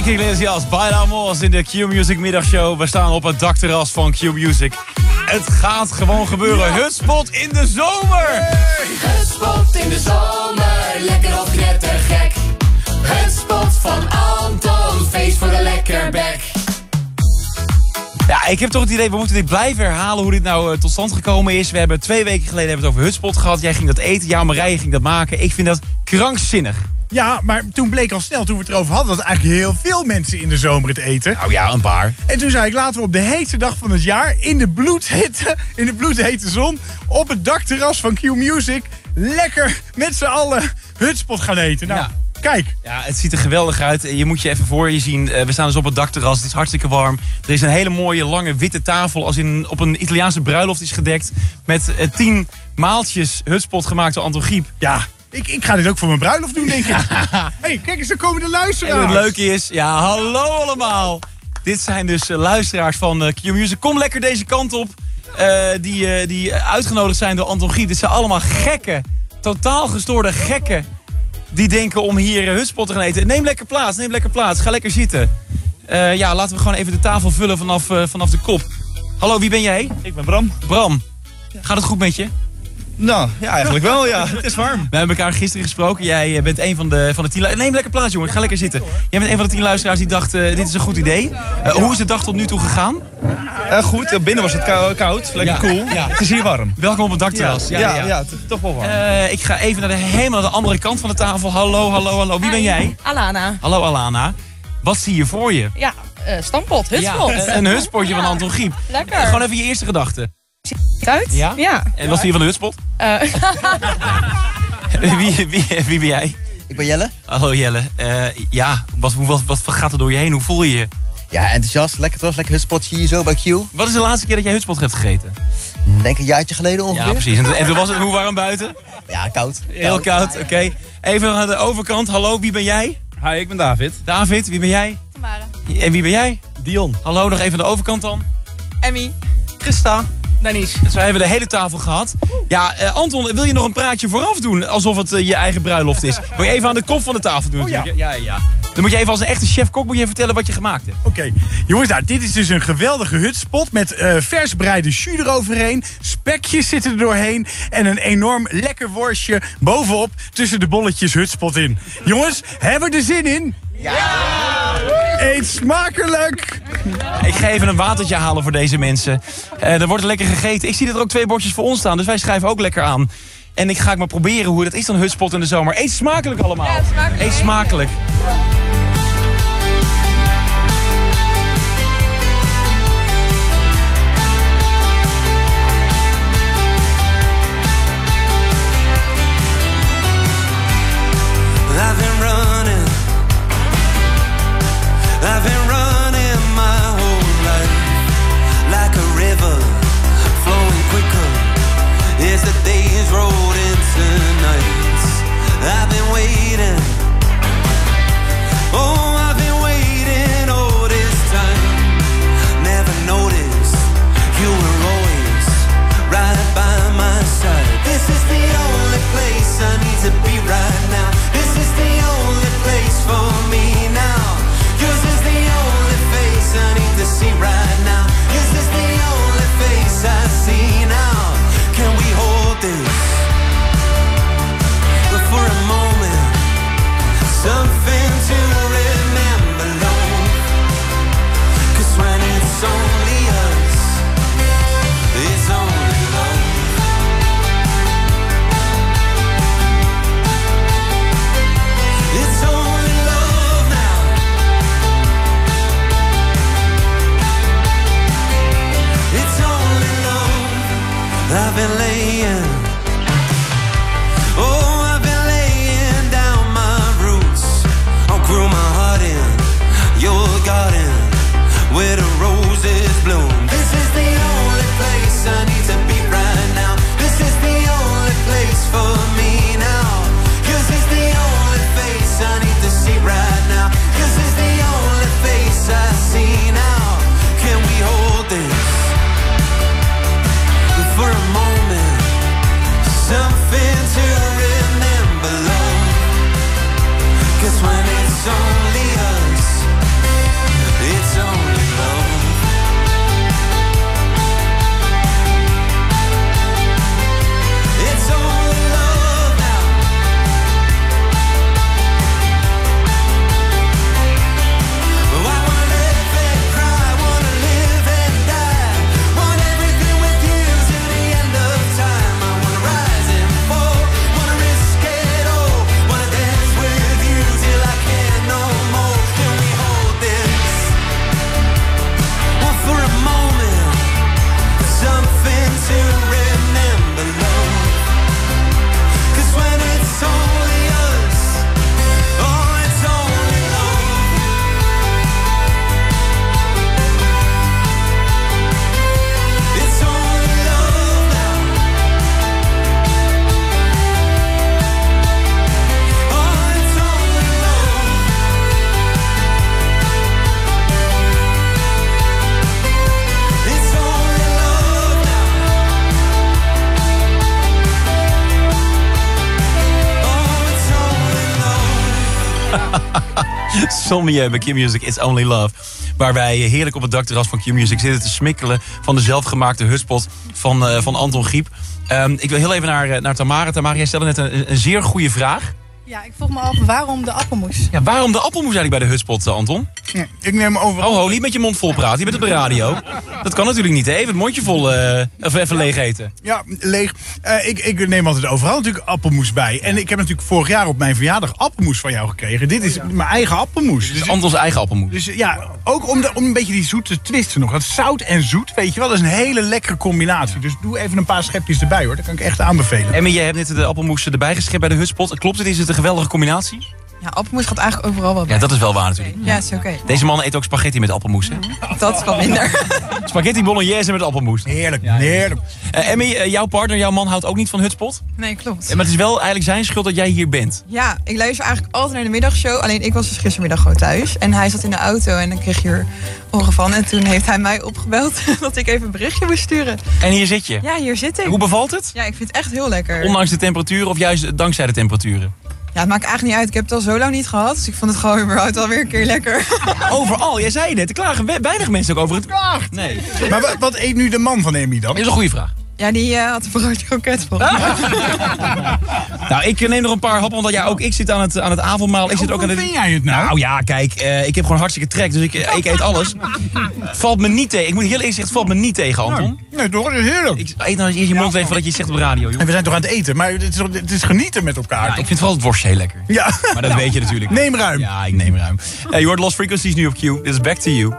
Speaker 4: Enrique Iglesias, Bailamos in de Q-Music middagshow. We staan op het dakterras van Q-Music. Het gaat gewoon gebeuren. Hutspot in de zomer!
Speaker 8: Hutspot in de zomer, lekker of knettergek. Hutspot van Anton, feest voor de lekkerbek.
Speaker 4: Ja, ik heb toch het idee, we moeten dit blijven herhalen hoe dit nou tot stand gekomen is. We hebben 2 weken geleden hebben het over Hutspot gehad. Jij ging dat eten, Marije ging dat maken. Ik vind dat krankzinnig.
Speaker 7: Ja, maar toen bleek al snel, toen we het erover hadden, dat eigenlijk heel veel mensen in de zomer het eten.
Speaker 4: Nou ja, een paar.
Speaker 7: En toen zei ik, laten we op de heetste dag van het jaar, in de bloedhete zon, op het dakterras van Q-Music, lekker met z'n allen Hutspot gaan eten. Nou, kijk.
Speaker 4: Ja, het ziet er geweldig uit. Je moet je even voor je zien. We staan dus op het dakterras. Het is hartstikke warm. Er is een hele mooie lange witte tafel als op een Italiaanse bruiloft is gedekt. Met 10 maaltjes Hutspot gemaakt door Anton Giep.
Speaker 7: Ja. Ik ga dit ook voor mijn bruiloft doen, denk ik. Hey, kijk eens, er komen de luisteraars.
Speaker 4: En het leuke is, ja, hallo allemaal. Dit zijn dus luisteraars van Q-Music. Kom lekker deze kant op. Die uitgenodigd zijn door Anton Giep. Dit zijn allemaal gekken. Totaal gestoorde gekken. Die denken om hier Hutspot te gaan eten. Neem lekker plaats. Ga lekker zitten. Ja, laten we gewoon even de tafel vullen vanaf de kop. Hallo, wie ben jij?
Speaker 1: Ik ben Bram.
Speaker 4: Bram, gaat het goed met je?
Speaker 1: Nou, ja, eigenlijk wel, ja. Het is warm.
Speaker 4: We hebben elkaar gisteren gesproken. Jij bent een van de 10 luisteraars. Neem lekker plaats, jongen. Ga lekker zitten. Jij bent een van de 10 luisteraars die dacht, dit is een goed idee. Hoe is de dag tot nu toe gegaan?
Speaker 1: Goed, binnen was het koud. Lekker cool. Ja. Het is hier warm.
Speaker 4: Welkom op het dakterras.
Speaker 1: Ja, toch wel warm.
Speaker 4: Ik ga even naar de andere kant van de tafel. Hallo. Wie ben jij?
Speaker 19: Alana.
Speaker 4: Hallo, Alana. Wat zie je voor je?
Speaker 19: Ja, stampot, Hutspot.
Speaker 4: Ja, een Hutspotje van Anton Giep.
Speaker 19: Lekker.
Speaker 4: Gewoon even je eerste gedachte.
Speaker 19: Ziet het uit?
Speaker 4: Ja? En wat zie je van de Hutspot? Wie ben jij?
Speaker 22: Ik ben Jelle.
Speaker 4: Hallo Jelle. Wat gaat er door je heen? Hoe voel je je?
Speaker 22: Ja, enthousiast. Lekker toch? Lekker Hutspotje hier zo bij Q.
Speaker 4: Wat is de laatste keer dat jij Hutspot hebt gegeten?
Speaker 22: Denk een jaartje geleden ongeveer.
Speaker 4: Ja, precies. En toen was het hoe warm buiten?
Speaker 22: Ja, koud.
Speaker 4: Heel koud, oké. Even aan de overkant. Hallo, wie ben jij?
Speaker 1: Hi, ik ben David.
Speaker 4: David, wie ben jij?
Speaker 19: Tamara.
Speaker 4: En wie ben jij?
Speaker 1: Dion.
Speaker 4: Hallo, nog even aan de overkant dan.
Speaker 19: Emmy.
Speaker 4: Christa.
Speaker 19: Danish.
Speaker 4: Zo hebben we de hele tafel gehad. Ja, Anton, wil je nog een praatje vooraf doen? Alsof het je eigen bruiloft is. Wil je even aan de kop van de tafel doen?
Speaker 7: Ja.
Speaker 4: Dan moet je even als een echte chef-kok vertellen wat je gemaakt hebt.
Speaker 7: Oké. Jongens, nou, dit is dus een geweldige Hutspot met vers bereide jus eroverheen. Spekjes zitten er doorheen. En een enorm lekker worstje bovenop tussen de bolletjes Hutspot in. Jongens, hebben we er zin in? Ja! Eet smakelijk!
Speaker 4: Ik ga even een watertje halen voor deze mensen. Er wordt lekker gegeten. Ik zie dat er ook 2 bordjes voor ons staan, dus wij schrijven ook lekker aan. En ik ga maar proberen hoe dat is dan Hutspot in de zomer. Eet smakelijk allemaal. Ja, smakelijk. Eet smakelijk.
Speaker 8: I've been running my whole life like a river flowing quicker as the days rolled into nights. I've been waiting
Speaker 4: Sommier bij Q-Music, It's Only Love. Waar wij heerlijk op het dakterras van Q-Music zitten te smikkelen van de zelfgemaakte hutspot van Anton Griep. Ik wil heel even naar Tamara. Tamara, jij stelde net een zeer goede vraag.
Speaker 2: Ja, ik vroeg me af waarom de appelmoes?
Speaker 4: Ja, waarom de appelmoes eigenlijk bij de hutspot, Anton?
Speaker 7: Ja, ik neem over.
Speaker 4: Oh, niet met je mond vol praten. Je bent op de radio. Dat kan natuurlijk niet, hè? Even het mondje vol, of even leeg eten.
Speaker 7: Ja, leeg. Ik neem altijd overal natuurlijk appelmoes bij. En ik heb natuurlijk vorig jaar op mijn verjaardag appelmoes van jou gekregen. Dit is mijn eigen appelmoes.
Speaker 4: Dit is Antons eigen appelmoes.
Speaker 7: Dus ja, ook om een beetje die zoete twisten nog. Dat zout en zoet, weet je wel, dat is een hele lekkere combinatie. Dus doe even een paar schepjes erbij, hoor. Dat kan ik echt aanbevelen.
Speaker 4: En jij hebt net de appelmoes erbij geschept bij de hutspot. Klopt het? Is het een geweldige combinatie?
Speaker 19: Ja, appelmoes gaat eigenlijk overal wel bij.
Speaker 4: Ja, dat is wel waar natuurlijk.
Speaker 19: Ja, is oké.
Speaker 4: Deze man eet ook spaghetti met appelmoes, hè?
Speaker 19: Dat is wat minder.
Speaker 4: Spaghetti bolognese met appelmoes.
Speaker 7: Heerlijk, heerlijk.
Speaker 4: Emmy, jouw partner, jouw man houdt ook niet van hutspot?
Speaker 19: Nee, klopt.
Speaker 4: Maar het is wel eigenlijk zijn schuld dat jij hier bent.
Speaker 19: Ja, ik luister eigenlijk altijd naar de middagshow. Alleen ik was dus gistermiddag gewoon thuis. En hij zat in de auto en dan kreeg je er oren van. En toen heeft hij mij opgebeld dat ik even een berichtje moest sturen.
Speaker 4: En hier zit je?
Speaker 19: Ja, hier zit ik.
Speaker 4: Hoe bevalt het?
Speaker 19: Ja, ik vind het echt heel lekker.
Speaker 4: Ondanks de temperaturen of juist dankzij de temperaturen?
Speaker 19: Ja, het maakt eigenlijk niet uit. Ik heb het al zo lang niet gehad. Dus ik vond het gewoon überhaupt alweer een keer lekker.
Speaker 4: Overal, jij zei net. Er klagen weinig mensen ook over het... Nee.
Speaker 7: Maar wat eet nu de man van Emmy dan?
Speaker 4: Dat is een goede vraag.
Speaker 19: Ja, die had een broodje kroket volgens mij.
Speaker 4: Nou, ik neem nog een paar happen, want ook ik zit aan het avondmaal. Ik zit ook aan
Speaker 7: Hoe vind jij het nou?
Speaker 4: Nou ja, kijk, ik heb gewoon hartstikke trek, dus ik eet alles. Valt me niet tegen. Ik moet heel eerlijk zeggen, het valt me niet tegen, Anton.
Speaker 7: Nee, toch? Dat is heerlijk.
Speaker 4: Ik eet nou eens je mond weg voordat je het zegt op de radio, joh.
Speaker 7: En we zijn toch aan het eten, maar het is genieten met elkaar.
Speaker 4: Ja, ik vind vooral het worstje heel lekker.
Speaker 7: Ja.
Speaker 4: Maar dat weet je natuurlijk.
Speaker 7: Neem ruim.
Speaker 4: Ja, ik neem ruim. Je hoort Lost Frequencies nu op Q. Dit is Back to You.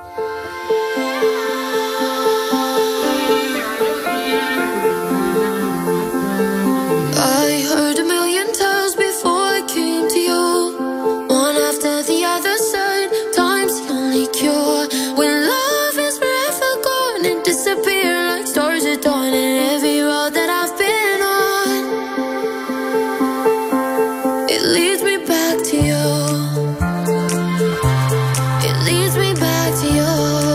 Speaker 3: I heard a million times before I came to you. One after the other side, time's the only cure. When love is forever gone and disappear like stars at dawn. And every road that I've been on, it leads me back to you. It leads me back to you.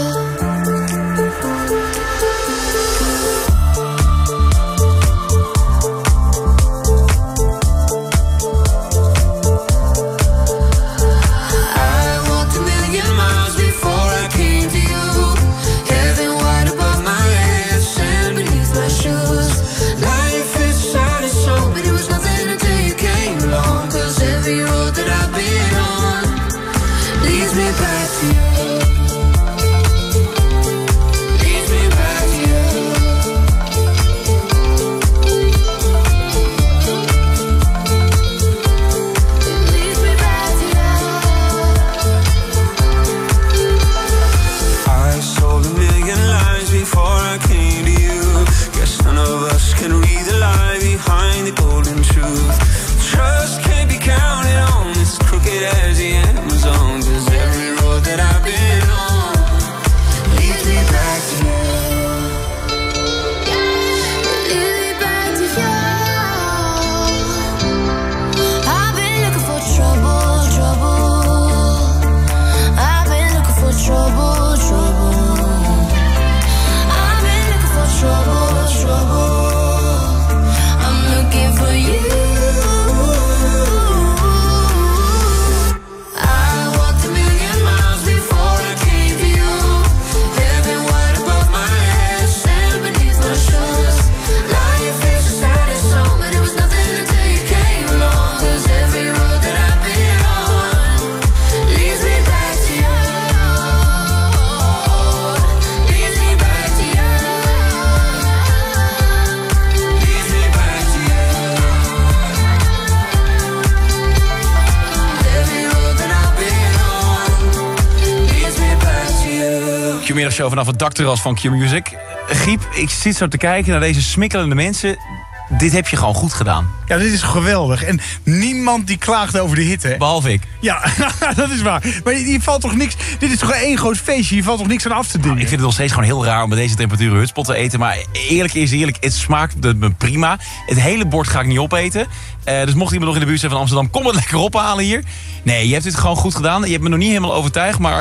Speaker 4: Show vanaf het dakterras van Q-Music. Giep, ik zit zo te kijken naar deze smikkelende mensen. Dit heb je gewoon goed gedaan.
Speaker 7: Ja, dit is geweldig. En niemand die klaagt over de hitte.
Speaker 4: Behalve ik.
Speaker 7: Ja, dat is waar. Maar hier valt toch niks... Dit is toch één groot feestje? Hier valt toch niks aan af te dingen?
Speaker 4: Nou, ik vind het nog steeds gewoon heel raar om bij deze temperaturen hutspot te eten. Maar eerlijk is eerlijk, het smaakt me prima. Het hele bord ga ik niet opeten. Dus mocht iemand nog in de buurt zijn van Amsterdam, kom het lekker ophalen hier. Nee, je hebt dit gewoon goed gedaan. Je hebt me nog niet helemaal overtuigd, maar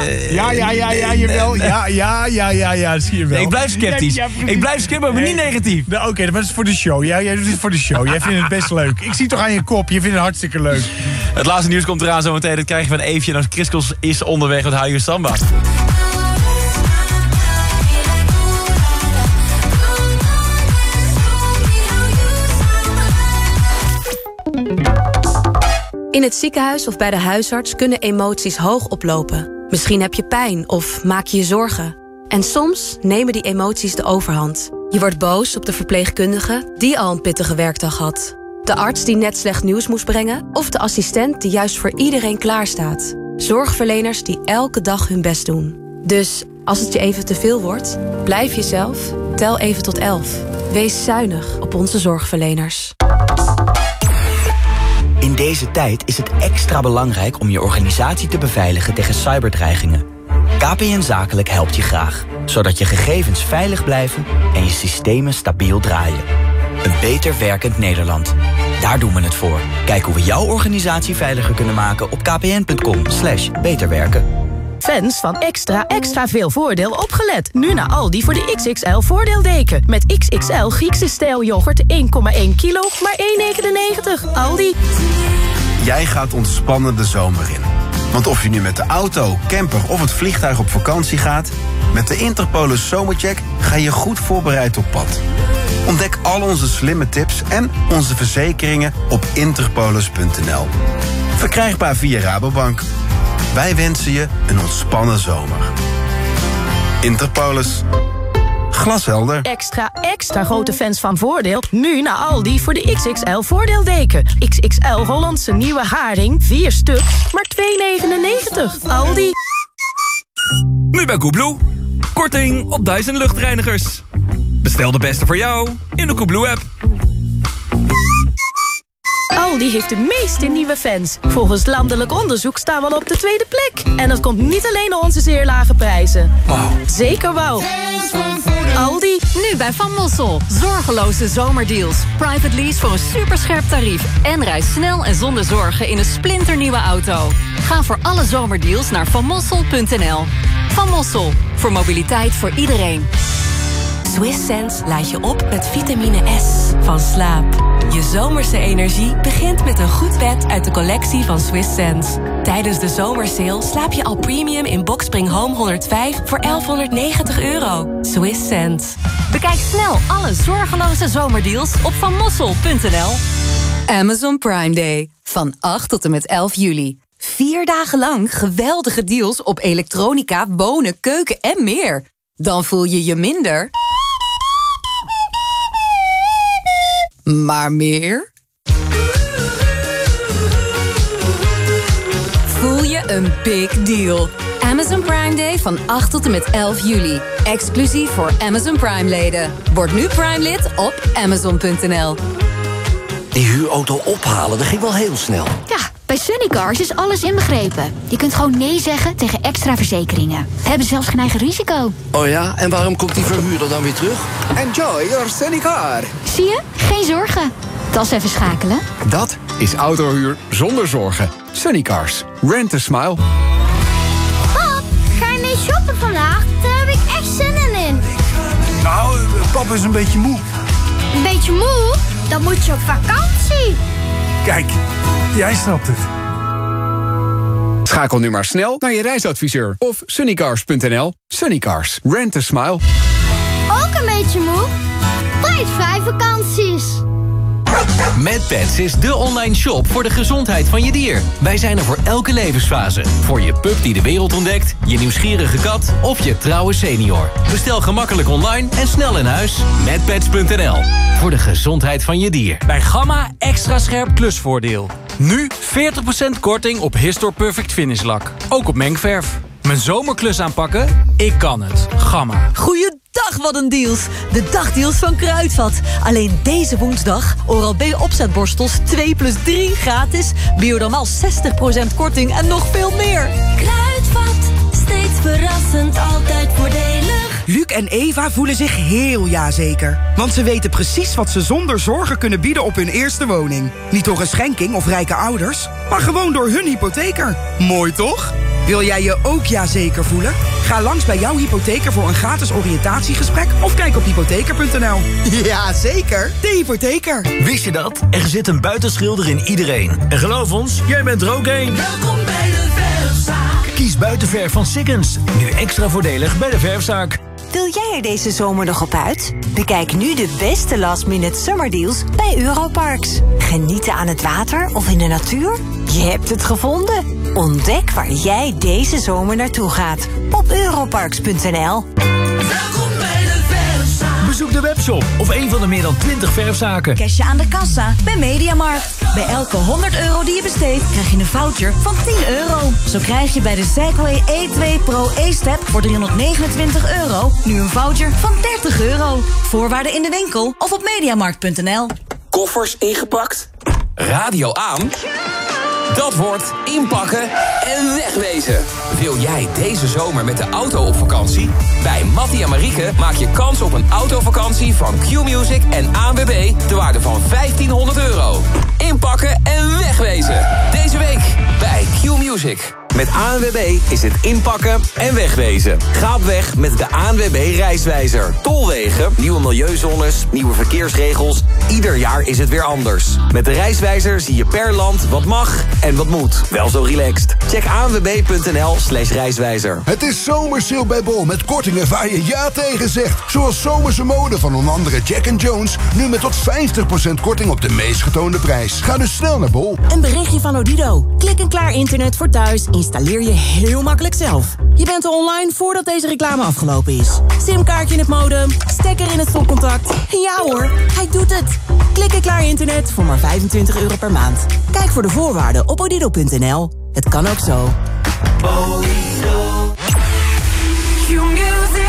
Speaker 7: Ja, jawel. Ja, zie je wel.
Speaker 4: Nee, ik blijf sceptisch. Ik blijf sceptisch, maar niet negatief.
Speaker 7: Nee, oké, dat is voor de show. Jij doet dit voor de show. Jij vindt het best leuk. Ik zie toch aan je kop, je vindt het hartstikke leuk.
Speaker 4: Het laatste nieuws komt eraan zometeen. Dat krijg je van Eefje. En Kriskels is onderweg met Haaien Samba.
Speaker 6: In het ziekenhuis of bij de huisarts kunnen emoties hoog oplopen. Misschien heb je pijn of maak je je zorgen. En soms nemen die emoties de overhand. Je wordt boos op de verpleegkundige die al een pittige werkdag had. De arts die net slecht nieuws moest brengen. Of de assistent die juist voor iedereen klaarstaat. Zorgverleners die elke dag hun best doen. Dus als het je even te veel wordt, blijf jezelf. Tel even tot 11. Wees zuinig op onze zorgverleners.
Speaker 9: In deze tijd is het extra belangrijk om je organisatie te beveiligen tegen cyberdreigingen. KPN Zakelijk helpt je graag, zodat je gegevens veilig blijven en je systemen stabiel draaien. Een beter werkend Nederland. Daar doen we het voor. Kijk hoe we jouw organisatie veiliger kunnen maken op kpn.com/beterwerken.
Speaker 10: Fans van extra veel voordeel opgelet. Nu naar Aldi voor de XXL voordeeldeken. Met XXL Griekse stijl yoghurt 1,1 kilo, maar 1,99. Aldi.
Speaker 23: Jij gaat ontspannen de zomer in. Want of je nu met de auto, camper of het vliegtuig op vakantie gaat, met de Interpolis Zomercheck ga je goed voorbereid op pad. Ontdek al onze slimme tips en onze verzekeringen op interpolis.nl. Verkrijgbaar via Rabobank. Wij wensen je een ontspannen zomer. Interpolis. Glashelder.
Speaker 10: Extra grote fans van Voordeel. Nu naar Aldi voor de XXL voordeeldeken. XXL Hollandse nieuwe haring. 4 stuk, maar 2,99. Aldi.
Speaker 24: Nu bij Koebloe. Korting op 1000 luchtreinigers. Bestel de beste voor jou in de Koebloe-app.
Speaker 10: Aldi heeft de meeste nieuwe fans. Volgens landelijk onderzoek staan we al op de 2e plek. En dat komt niet alleen door onze zeer lage prijzen.
Speaker 24: Wow.
Speaker 10: Zeker wow. Aldi.
Speaker 25: Nu bij Van Mossel. Zorgeloze zomerdeals. Private lease voor een superscherp tarief. En reis snel en zonder zorgen in een splinternieuwe auto. Ga voor alle zomerdeals naar vanmossel.nl. Van Mossel. Voor mobiliteit voor iedereen.
Speaker 26: Swiss Sense laat je op met vitamine S van slaap. Je zomerse energie begint met een goed bed uit de collectie van Swiss Sense. Tijdens de zomersale slaap je al premium in Boxspring Home 105 voor €1190. Swiss Sense.
Speaker 25: Bekijk snel alle zorgeloze zomerdeals op vanmossel.nl.
Speaker 22: Amazon Prime Day. Van 8 tot en met 11 juli. 4 dagen lang geweldige deals op elektronica, wonen, keuken en meer. Dan voel je je minder, maar meer. Voel je een big deal. Amazon Prime Day van 8 tot en met 11 juli. Exclusief voor Amazon Prime-leden. Word nu Prime-lid op Amazon.nl.
Speaker 27: Die huurauto ophalen, dat ging wel heel snel.
Speaker 29: Ja, bij Sunnycars is alles inbegrepen. Je kunt gewoon nee zeggen tegen extra verzekeringen. We hebben zelfs geen eigen risico.
Speaker 27: Oh ja, en waarom komt die verhuurder dan weer terug?
Speaker 30: Enjoy your Sunnycar.
Speaker 29: Zie je? Geen zorgen. Tas even schakelen.
Speaker 30: Dat is autohuur zonder zorgen. Sunnycars. Rent a smile.
Speaker 29: Pap, ga je mee shoppen vandaag? Daar heb ik echt zin in.
Speaker 7: Nou, papa is een beetje moe.
Speaker 29: Een beetje moe? Dan moet je op vakantie.
Speaker 7: Kijk, jij snapt het.
Speaker 30: Schakel nu maar snel naar je reisadviseur of sunnycars.nl. Sunnycars. Rent a smile.
Speaker 29: Ook een beetje moe? Prijsvrij vakanties.
Speaker 31: MedPets is de online shop voor de gezondheid van je dier. Wij zijn er voor elke levensfase. Voor je pup die de wereld ontdekt, je nieuwsgierige kat of je trouwe senior. Bestel gemakkelijk online en snel in huis. MedPets.nl. Voor de gezondheid van je dier.
Speaker 24: Bij Gamma extra scherp klusvoordeel. Nu 40% korting op Histor Perfect Finish lak. Ook op mengverf. Mijn zomerklus aanpakken? Ik kan het. Gamma.
Speaker 32: Goeiedag, wat een deals. De dagdeals van Kruidvat. Alleen deze woensdag Oral-B opzetborstels 2 + 3 gratis. Biodermal 60% korting en nog veel meer.
Speaker 33: Kruidvat, steeds verrassend, altijd voordelig.
Speaker 34: Luc en Eva voelen zich heel jazeker. Want ze weten precies wat ze zonder zorgen kunnen bieden op hun eerste woning. Niet door een schenking of rijke ouders, maar gewoon door hun hypotheker. Mooi toch? Wil jij je ook jazeker voelen? Ga langs bij jouw hypotheker voor een gratis oriëntatiegesprek of kijk op hypotheker.nl. Ja, zeker. De hypotheker.
Speaker 1: Wist je dat? Er zit een buitenschilder in iedereen. En geloof ons, jij bent er ook één.
Speaker 33: Welkom bij de Verfzaak.
Speaker 1: Kies buitenverf van Sikkens. Nu extra voordelig bij de Verfzaak.
Speaker 5: Wil jij er deze zomer nog op uit? Bekijk nu de beste last-minute summerdeals bij Europarks. Genieten aan het water of in de natuur? Je hebt het gevonden. Ontdek waar jij deze zomer naartoe gaat. Op europarks.nl.
Speaker 33: Welkom bij de Verfzaak.
Speaker 1: Bezoek de webshop of een van de meer dan 20 verfzaken.
Speaker 32: Cashje aan de kassa bij Mediamarkt. Bij elke €100 die je besteedt, krijg je een voucher van €10. Zo krijg je bij de Segway E2 Pro E-Step voor €329 nu een voucher van €30. Voorwaarden in de winkel of op mediamarkt.nl.
Speaker 8: Koffers ingepakt? Radio aan? Dat wordt inpakken en wegwezen. Wil jij deze zomer met de auto op vakantie? Bij Mattie en Marieke maak je kans op een autovakantie van Q-Music en ANWB ter waarde van €1500. Inpakken en wegwezen. Deze week bij Q-Music. Met ANWB is het inpakken en wegwezen. Ga op weg met de ANWB Reiswijzer. Tolwegen, nieuwe milieuzones, nieuwe verkeersregels. Ieder jaar is het weer anders. Met de Reiswijzer zie je per land wat mag en wat moet. Wel zo relaxed. Check anwb.nl/reiswijzer.
Speaker 11: Het is zomersale bij Bol met kortingen waar je ja tegen zegt. Zoals zomerse mode van onder andere Jack & Jones. Nu met tot 50% korting op de meest getoonde prijs. Ga dus snel naar Bol.
Speaker 32: Een berichtje van Odido. Klik en klaar internet voor thuis. Installeer je heel makkelijk zelf. Je bent er online voordat deze reclame afgelopen is. Simkaartje in het modem, stekker in het stopcontact. Ja hoor, hij doet het. Klik en klaar internet voor maar €25 per maand. Kijk voor de voorwaarden op odido.nl. Het kan ook zo.
Speaker 33: Odido. Q-Music.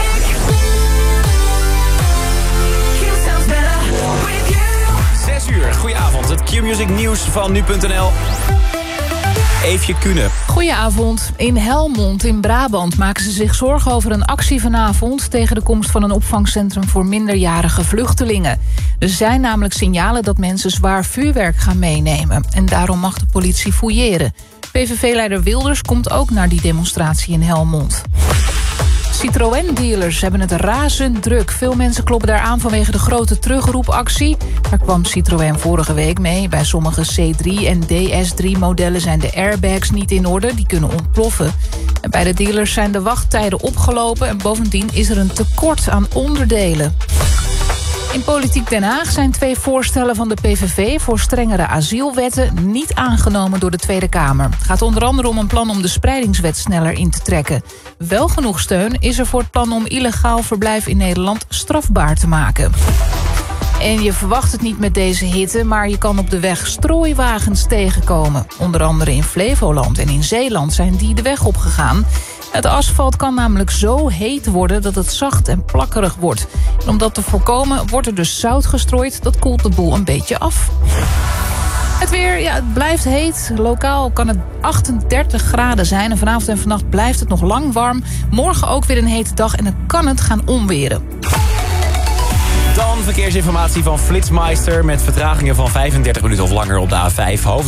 Speaker 33: Q sounds better with you.
Speaker 4: 6 uur, goedenavond. Het Q-Music nieuws van nu.nl. Eefje Kuhne.
Speaker 12: Goedenavond. In Helmond in Brabant maken ze zich zorgen over een actie vanavond tegen de komst van een opvangcentrum voor minderjarige vluchtelingen. Er zijn namelijk signalen dat mensen zwaar vuurwerk gaan meenemen. En daarom mag de politie fouilleren. PVV-leider Wilders komt ook naar die demonstratie in Helmond. Citroën-dealers hebben het razend druk. Veel mensen kloppen daar aan vanwege de grote terugroepactie. Daar kwam Citroën vorige week mee. Bij sommige C3 en DS3-modellen zijn de airbags niet in orde. Die kunnen ontploffen. En bij de dealers zijn de wachttijden opgelopen. En bovendien is er een tekort aan onderdelen. In Politiek Den Haag zijn 2 voorstellen van de PVV voor strengere asielwetten niet aangenomen door de Tweede Kamer. Het gaat onder andere om een plan om de spreidingswet sneller in te trekken. Wel genoeg steun is er voor het plan om illegaal verblijf in Nederland strafbaar te maken. En je verwacht het niet met deze hitte, maar je kan op de weg strooiwagens tegenkomen. Onder andere in Flevoland en in Zeeland zijn die de weg opgegaan. Het asfalt kan namelijk zo heet worden dat het zacht en plakkerig wordt. En om dat te voorkomen wordt er dus zout gestrooid. Dat koelt de boel een beetje af. Het weer, ja, het blijft heet. Lokaal kan het 38 graden zijn. En vanavond en vannacht blijft het nog lang warm. Morgen ook weer een hete dag en dan kan het gaan onweren.
Speaker 4: Dan verkeersinformatie van Flitsmeister met vertragingen van 35 minuten of langer op de A5.